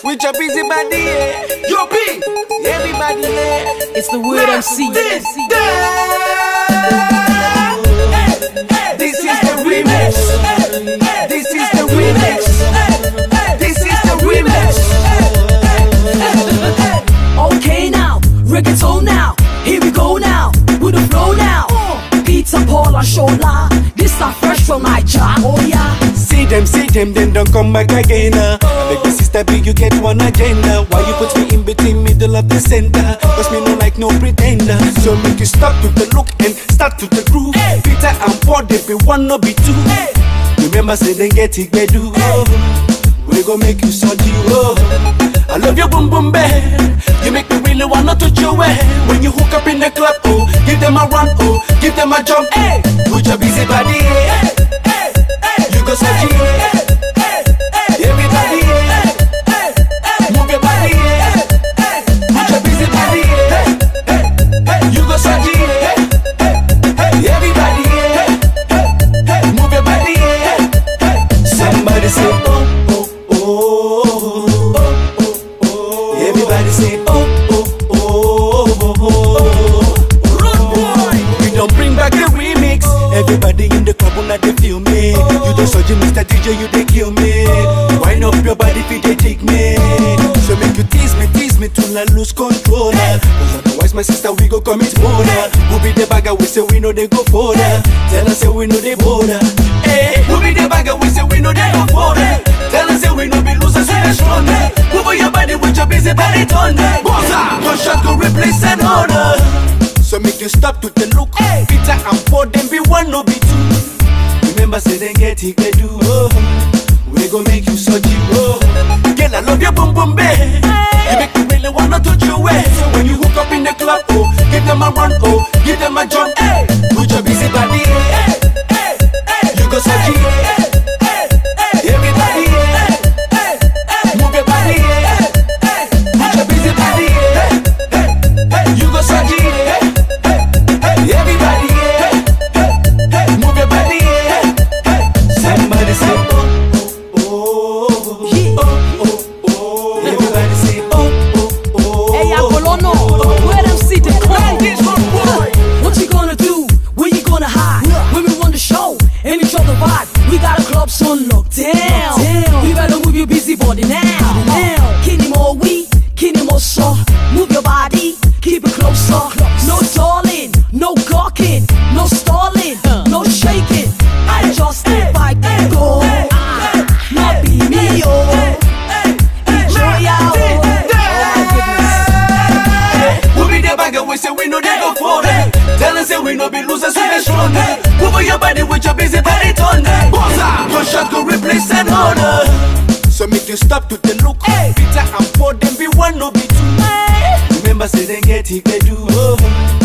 with your busy body, yeah. Yo, B, Everybody, yeah. It's the word MC. This is the remix. This is the remix. This is the remix. Okay now, reggaeton now. Here we go now, with the flow now. Peter, Paul and Shola, this are fresh from my job. Oh yeah. See them, then don't come back again. Like the sister B, you get one agenda. Why you put me in between middle of the center? Cause me no like no pretender. So make you stop to the look and start to the groove. Peter and Paul, they be one, no be two. Remember say then get it, they do. We gon' make you salty, oh. I love your boom boom bang. You make me really wanna touch your way. When you hook up in the club, oh, give them a run, oh, give them a jump, hey. Put your busy body, hey. You go salty, hey. Everybody, hey. Move your body, hey. Put your busy body, hey. You go salty, hey. Everybody, hey. Move your body, hey. Somebody say, oh. Everybody say, oh, oh, oh, oh, oh. Rude boy. We don't bring back the remix. Everybody in the club wanna they feel me. You don't search Mr. DJ, you they kill me. Wind up your body if they take me. So make you tease me till I lose control. Cause otherwise my sister we go commit murder. Who be the bagger, we say we know they go further. Tell us say we know they border. Hey, who be the bagger, we say we know they go further. Tell us say we know be losers, we are stronger. Move your body with your busy body thunder. Your shot go replace an order. So make you stop to the look. Peter and Paul, them be one, no be two. Remember say they get it, they do. We gon' make you so deep, oh. Girl, I love your boom boom babe. You make me really wanna touch your way. So when you hook up in the club, oh, give them a run, oh, give them a jump, hey. Put your busy body, hey. You go so deep, everybody, move your body, put your busy body, you go so deep, everybody, move your body, somebody say, oh, oh, oh, oh, everybody say, oh, oh, Hey, Apollono, where them see the What you gonna do? Where you gonna hide? When we run the show and we drop the vibe, we got a club on lockdown. You better move your busy body now. Kini more we, kini more so. Move your body, keep it closer. No stalling, no gawking, no stalling, no shaking. I just if I can go, not be me, oh. Enjoy out. We'll be the bagger, we say we know they go for it. Tell us say we know be losers, we are stronger. Move your body with your busy body thunder. Your shot go replace an order. So make you stop to the look. Peter and Paul, them be one, no be two. Remember say they get it, they do.